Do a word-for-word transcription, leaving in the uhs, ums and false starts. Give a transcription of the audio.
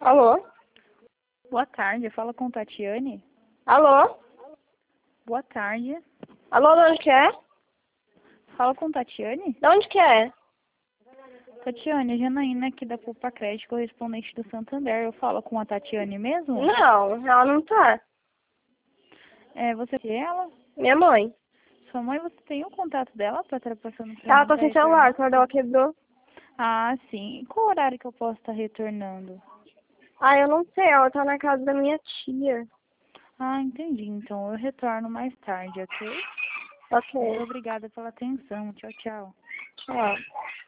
Alô? Boa tarde, fala com Tatiane. Alô? Boa tarde. Alô, de onde que é? Fala com Tatiane. De onde que é? Tatiane, Janaína aqui da Poupa Crédito, correspondente do Santander. Eu falo com a Tatiane mesmo? Não, ela não tá. É, você é ela? Minha mãe. Sua mãe, você tem o contato dela para estar passando pra Ela mim? tá Tá sem celular, o retornando? celular dela quebrou. Ah, sim. E qual horário que eu posso estar retornando? Ah, eu não sei, ela tá na casa da minha tia. Ah, entendi. Então eu retorno mais tarde, ok? Ok, Muito obrigada pela atenção. Tchau, tchau. tchau.